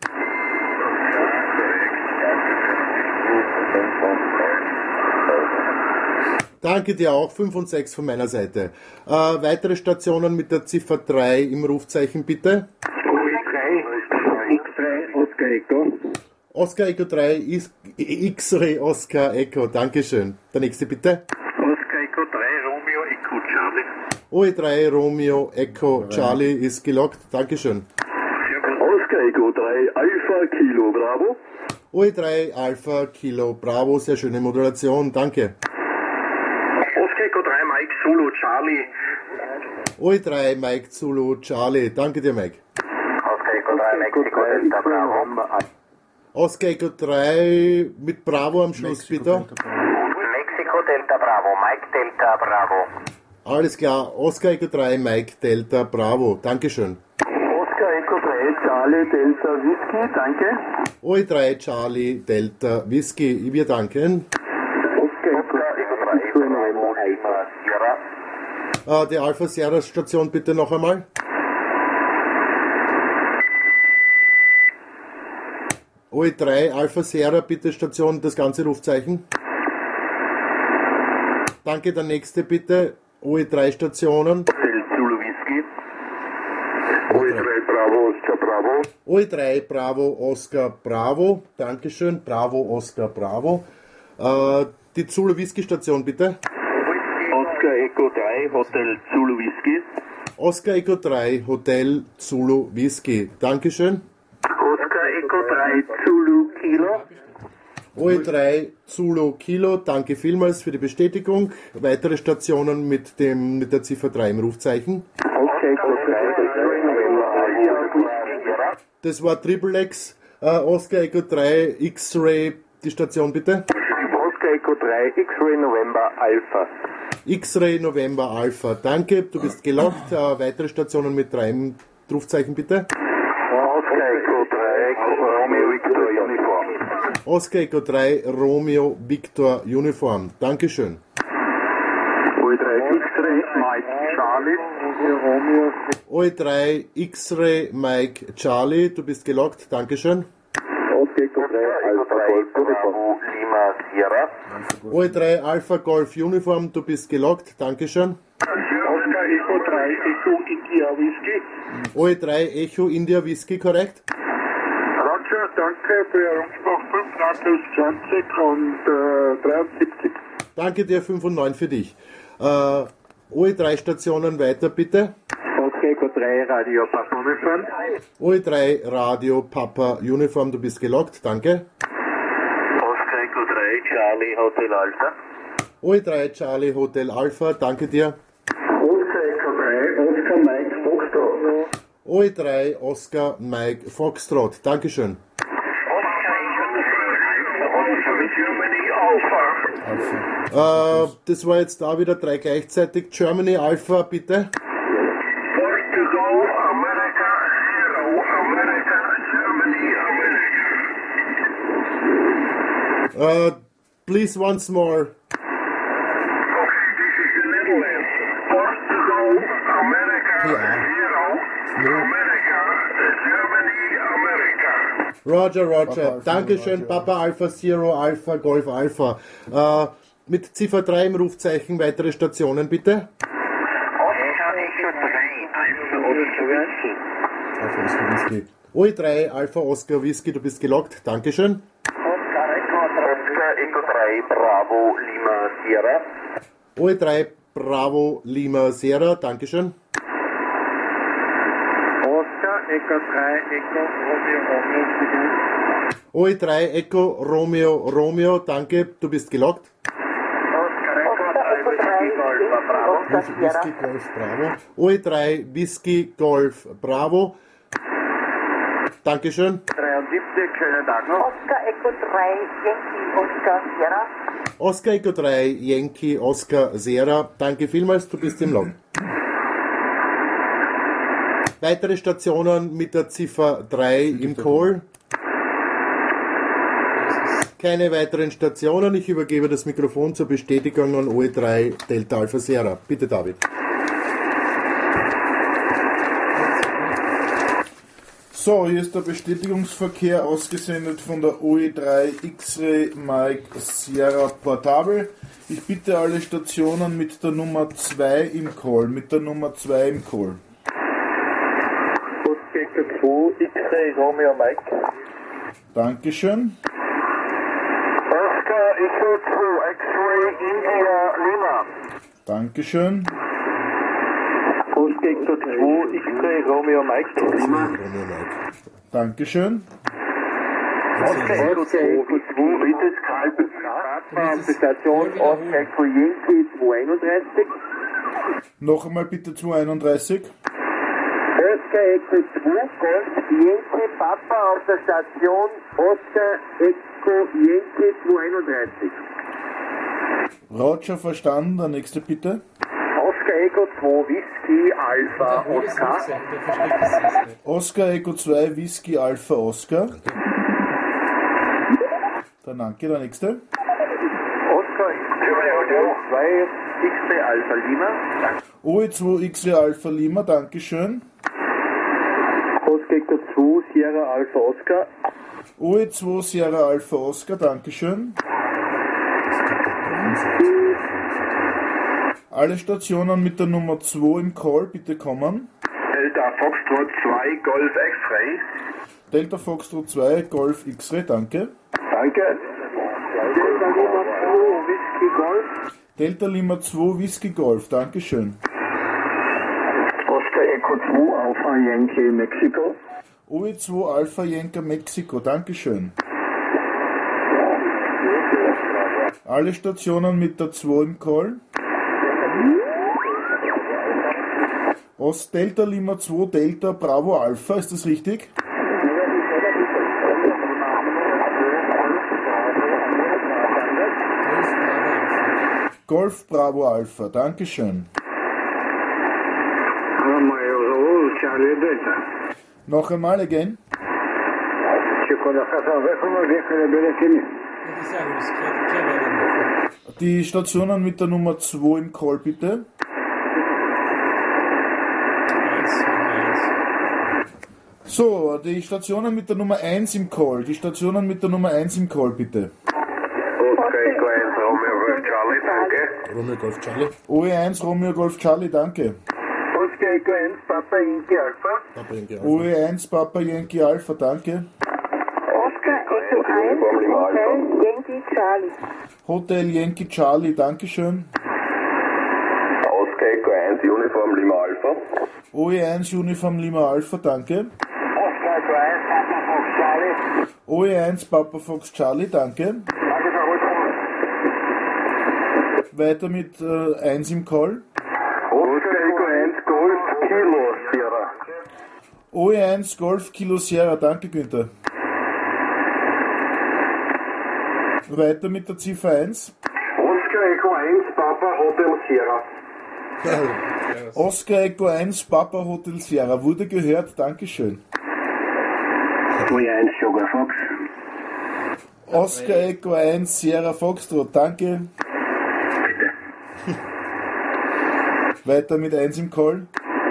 Danke dir auch, fünf und sechs von meiner Seite. Äh, weitere Stationen mit der Ziffer drei im Rufzeichen bitte. O E drei, X drei, Oscar Echo. Oscar Echo drei ist X-Ray Oscar Echo, dankeschön. Der nächste bitte. Oscar Echo drei, Romeo Echo Charlie. O E drei Romeo Echo Charlie ist gelockt, dankeschön. Oscar Echo drei, Alpha Kilo Bravo. O E drei Alpha Kilo Bravo, sehr schöne Modulation, danke. Oscar Echo drei, Mike Zulu Charlie. O E drei Mike Zulu Charlie, danke dir Mike. Oscar Echo drei Mexico Delta Bravo. Oscar Echo drei mit Bravo am Schluss bitte. Mexico Delta Bravo, Mike Delta Bravo. Alles klar, Oscar Echo drei Mike Delta Bravo, dankeschön. Oscar Echo drei, Charlie Delta Whisky, danke. O E drei Charlie Delta Whisky, wir danken. Oscar Echo drei, November Sierra. Äh, die Alpha Sierra Station bitte noch einmal. O E drei Alpha Sierra, bitte Station, das ganze Rufzeichen. Danke, der nächste bitte. O E drei Stationen. Hotel Zulu Whisky. O E drei Bravo Oscar Bravo, Dankeschön, Bravo Oscar Bravo. Äh, die Zulu Whisky Station bitte. Oscar Echo drei, Hotel Zulu Whisky. Oscar Echo drei Hotel Zulu Whisky, Dankeschön. Oscar Echo drei Zulu Kilo. O E drei Zulu Kilo, danke vielmals für die Bestätigung. Weitere Stationen mit, dem, mit der Ziffer drei im Rufzeichen. Okay, Das war Triple X, äh, Oscar Echo drei X-Ray, die Station bitte. Oscar Echo drei, X-Ray November Alpha. X-Ray November Alpha, danke, du bist gelockt. Äh, weitere Stationen mit drei im Rufzeichen bitte. Oscar Echo drei, Romeo Victor Uniform. Oscar Echo drei Romeo Victor Uniform, Dankeschön. O E drei X-Ray Mike Charlie. Romeo. O E drei X-Ray Mike Charlie, du bist gelockt, Dankeschön. Oscar Echo drei Alpha Golf Uniform. Lima Sierra. O E drei Alpha Golf Uniform, du bist gelockt, Dankeschön. Oscar Echo drei Echo India Whisky. O E drei Echo India Whisky, korrekt? Roger, danke für Rundspruch fünf plus zwanzig und äh, dreiundsiebzig. Danke dir, fünf und neun für dich. Äh, O E drei Stationen weiter, bitte. Oscar Echo drei Radio Papa Uniform. O E drei Radio Papa Uniform, du bist gelockt, danke. Oscar Echo drei Charlie Hotel Alpha. O E drei Charlie Hotel Alpha, danke dir. Oscar Echo drei Oscar Mike Foxtrot. O E drei Oscar Mike Foxtrot, Dankeschön. Äh, das war jetzt da wieder drei gleichzeitig. Germany Alpha, bitte. Uh, please once more. Roger, Roger. Dankeschön, Papa Alpha Zero Alpha Golf Alpha. Äh, mit Ziffer drei im Rufzeichen weitere Stationen, bitte. Alpha Oscar Whisky. O E drei Alpha Oscar Whisky, du bist gelockt. Dankeschön. Oscar Echo drei Bravo Lima Sierra. O E drei Bravo Lima Sierra, Dankeschön. Oscar Echo drei Echo Romeo Romeo. O E drei Echo Romeo Romeo, danke, du bist gelockt. Oscar Echo drei Golf Bravo. Whisky Golf Bravo. O E drei Whisky Golf Bravo. Dankeschön. dreiundsiebzig, schönen Tag noch. Oscar Echo drei Yankee Oscar Sierra. Oscar Echo drei Yankee Oscar Sierra, danke vielmals, du bist im Log. Weitere Stationen mit der Ziffer drei im Call. Keine weiteren Stationen. Ich übergebe das Mikrofon zur Bestätigung an O E drei Delta Alpha Sierra. Bitte, David. So, hier ist der Bestätigungsverkehr ausgesendet von der O E drei X-Ray Mike Sierra Portable. Ich bitte alle Stationen mit der Nummer zwei im Call, mit der Nummer zwei im Call. Oscar zwei X-Ray Romeo Mike. Dankeschön. Oscar Echo zwei X-Ray India Lima. Dankeschön. Oscar Echo zwei X-Ray Romeo Mike. Lima. Dankeschön. Oscar Echo zwei Vitus Kalbe. Station Oscar Echo Yankee zwei einunddreißig. Noch einmal bitte zwei einunddreißig. Oscar Echo zwei Golf Yankee Papa auf der Station Oscar Echo Yankee zwei einunddreißig. Roger, verstanden. Der nächste bitte. Oscar Echo zwei Whisky Alpha Oscar. Oscar Echo zwei Whisky Alpha Oscar. Dann danke, der nächste. Oscar zwei X-Ray Alpha Lima. O E zwei X-Ray Alpha Lima, Dankeschön. Oscar Echo zwei Sierra Alpha Oscar. O E zwei Sierra Alpha Oscar, Dankeschön. Alle Stationen mit der Nummer zwei im Call, bitte kommen. Delta Foxtrot zwei Golf X-Ray. Delta Foxtrot zwei Golf X-Ray, danke. Danke. Delta Lima zwei Whisky Golf. Delta Lima zwei Whisky Golf, dankeschön. Oscar Echo zwei Alpha Yankee Mexiko. O E zwei Alpha Yankee Mexiko, dankeschön. Alle Stationen mit der zwei im Call. Ost Delta Lima zwei Delta Bravo Alpha, ist das richtig? Golf Bravo Alpha, dankeschön. Romeo Charlie Delta. Noch einmal again. Die Stationen mit der Nummer zwei im Call, bitte. So, die Stationen mit der Nummer eins im Call. Die Stationen mit der Nummer eins im Call, bitte. Oscar Echo eins Romeo Golf Charlie, danke. Romeo Golf Charlie. O E eins Romeo Golf Charlie, danke. Oscar Echo eins Papa Yankee Alpha. Papa Yankee Alpha. O E eins Papa Yankee Alpha, danke. Oscar Echo eins Hotel Yankee Charlie. Hotel Yankee Charlie, dankeschön. Oscar Echo eins Uniform Lima Alpha. O E eins Uniform Lima Alpha, danke. Oscar Echo eins Papa Fox Charlie. O E eins Papa Fox Charlie, danke. Danke für Rückruf. Weiter mit äh, eins im Call. Oscar Echo eins Golf Kilo Sierra. O E eins Golf Kilo Sierra, danke Günther. Weiter mit der Ziffer eins. Oscar Echo eins Papa Hotel Sierra. Oscar Echo eins Papa Hotel Sierra, wurde gehört, dankeschön. O E eins Sugar Fox. Oscar Echo eins Sierra Foxtrot, danke. Weiter mit eins im Call.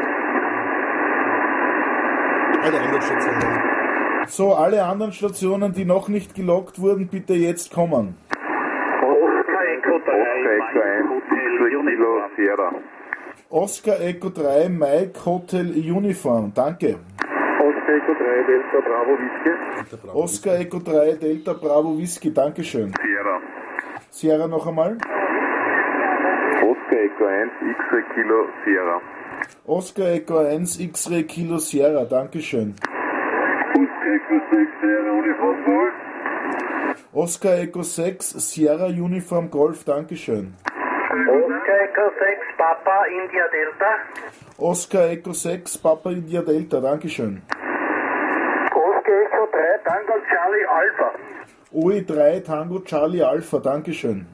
Alle anderen Stationen. So, alle anderen Stationen, die noch nicht gelockt wurden, bitte jetzt kommen. Oscar Echo Oscar Echo eins Kilo Sierra. Oscar Echo drei Mike Hotel Uniform, danke. Oscar Echo drei Delta Bravo Whisky. Oscar Echo drei Delta Bravo Whisky, dankeschön. Sierra. Sierra noch einmal. Oscar Echo eins X-Ray Kilo Sierra. Oscar Echo eins X-Ray Kilo Sierra, dankeschön. Oscar Echo sechs Sierra Uniform Golf. Oscar Echo sechs Sierra Uniform Golf, dankeschön. Oscar Echo sechs Papa India Delta. Oscar Echo sechs Papa India Delta, dankeschön. Oscar Echo drei Tango Charlie Alpha. O E drei Tango Charlie Alpha, dankeschön.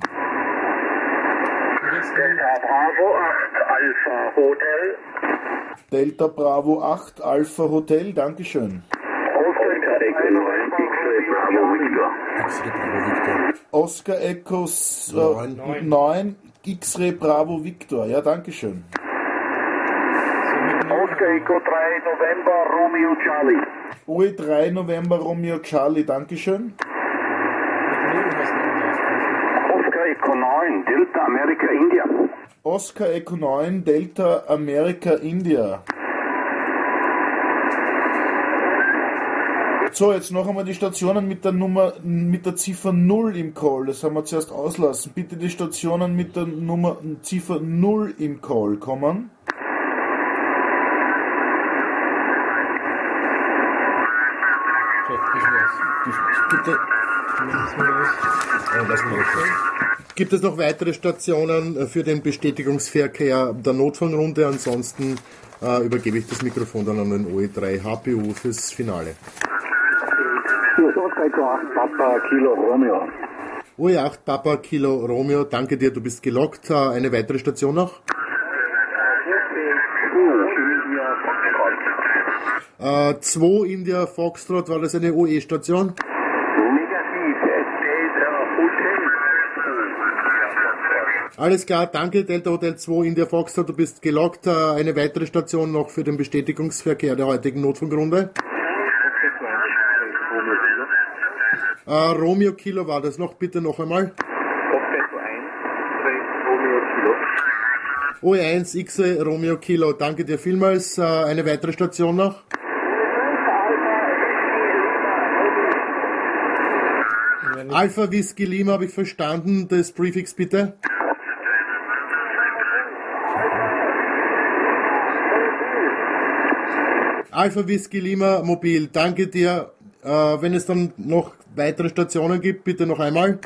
Delta Bravo acht Alpha Hotel. Delta Bravo acht Alpha Hotel, dankeschön. Oscar Echo neun X-Ray Bravo Victor. X-Ray Bravo Victor. Oscar Echo s- Neun. äh, neun X-Ray Bravo Victor, ja, dankeschön. Oscar Echo drei November Romeo Charlie. O E drei November Romeo Charlie, dankeschön. Oscar Echo neun Delta America India. Oscar Echo neun Delta America India. So, jetzt noch einmal die Stationen mit der Nummer, mit der Ziffer null im Call. Das haben wir zuerst auslassen. Bitte die Stationen mit der Nummer Ziffer null im Call kommen. So, das war's. Gibt, äh, lassen wir das so. Gibt es noch weitere Stationen für den Bestätigungsverkehr der Notfallrunde? Ansonsten äh, übergebe ich das Mikrofon dann an den O E drei H P U fürs Finale. Oscar Echo acht Papa Kilo Romeo. O E acht Papa Kilo Romeo, danke dir, du bist gelockt. Äh, eine weitere Station noch? Äh, zwei India Foxtrot, war das eine O E-Station? Negativ, Delta Hotel. Alles klar, danke Delta Hotel zwei India Foxtrot, du bist gelockt. Äh, eine weitere Station noch für den Bestätigungsverkehr der heutigen Notfunkrunde. Äh, Romeo Kilo war das noch, bitte noch einmal. O E eins X-Ray Romeo Kilo, danke dir vielmals. Äh, eine weitere Station noch? Alpha Whisky Lima habe ich verstanden. Das Prefix bitte. Alpha Whisky Lima Mobil, danke dir. Äh, wenn es dann noch weitere Stationen gibt, bitte noch einmal.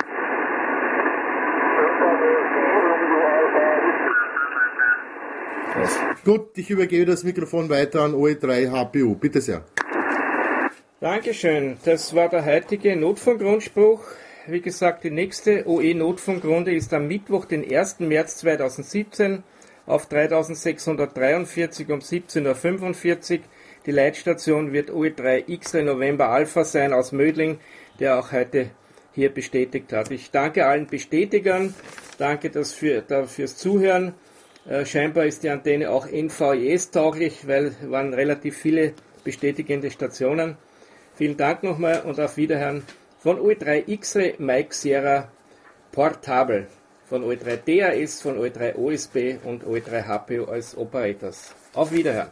Gut, ich übergebe das Mikrofon weiter an O E drei H P U. Bitte sehr. Dankeschön. Das war der heutige Notfunkrundspruch. Wie gesagt, die nächste O E-Notfunkrunde ist am Mittwoch, den ersten März zweitausendsiebzehn auf dreitausendsechshundertdreiundvierzig um siebzehn Uhr fünfundvierzig. Die Leitstation wird O E drei X-Ray November Alpha sein aus Mödling, der auch heute hier bestätigt hat. Ich danke allen Bestätigern, danke das für, da, fürs Zuhören. Äh, scheinbar ist die Antenne auch N V I S-tauglich, weil es waren relativ viele bestätigende Stationen. Vielen Dank nochmal und auf Wiederhören von O E drei X-Ray Mike Sierra Portable, von O E drei D A S, von O E drei O S B und O E drei H P U als Operators. Auf Wiederhören.